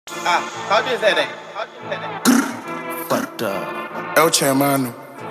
How do you say that? But El Chairman.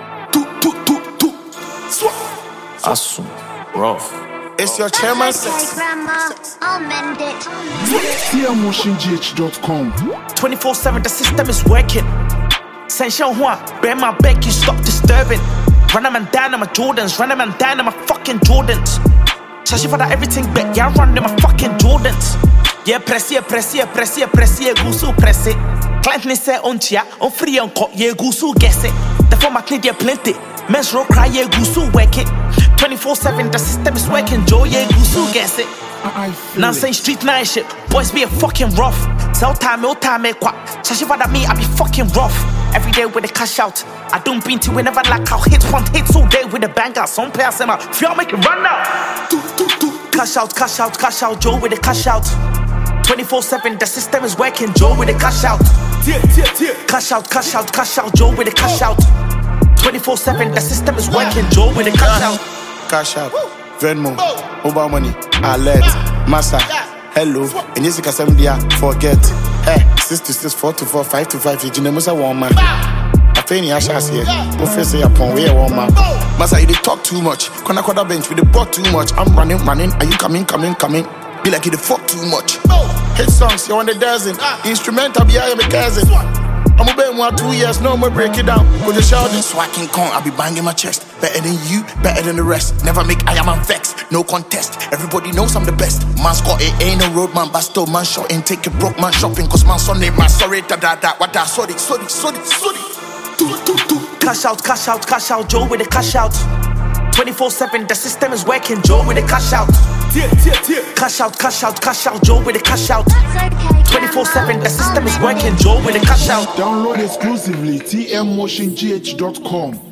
Asum, rough. It's your chairman sex. Grandma, I'll mend it. TMMotionGH.com. 24/7, the system is working. Sensation Juan, bear my back, you stop disturbing. Run a man down on my Jordans, run a man down on my fucking Jordans. Shashi for that everything back, yeah, run them my fucking Jordans. Yeah, press it, gusu press it. Client ne say on chia, on free on court, yeah, gusu guess it. The format need plenty. Men's roll cry, yeah, gusu work it. 24/7, the system is working, Joe, yeah, gusu guess it. Now saying street night shit, boys be a fucking rough. Sell time, quack. Shashi for that me, I be fucking rough. Every day with the cash out. I don't beat you whenever like I'll hit one hits all day with the banger. Some players say, if y'all make it run now. Cash out, Joe with the cash out. 24/7, the system is working, Joe with the cash out. Cash out, Joe with the cash out. 24/7, the system is working, Joe with the cash out. Cash out. Venmo. Mobile money. Alert. Massa. Hello. And yes, you can send me forget. 6 to 6, 4 to 4, 5 to 5. You know, one man. I think you here. Professor upon where one man. Massa, you talk too much. When I call that bench with the bot too much. I'm running. Are you coming? Be like you the fuck too much. Hit songs, you're on the dozen. Instrumental, be I am a cousin. I'm obeying 2 years, no more break it down. With the shouting, so I can come, I'll be banging my chest. Better than you, better than the rest. Never make I am vexed, no contest. Everybody knows I'm the best. Man's got it, ain't no road man, basto man shot and take a broke man shopping. Cause man son name man sorry, what that, sorry. Cash out, Joe with the cash out. 24/7, the system is working, Joe with the cash out. Cash out, Joe with the cash out. 24/7, the system is working, Joe with the cash out. Download exclusively TMMotionGH.com.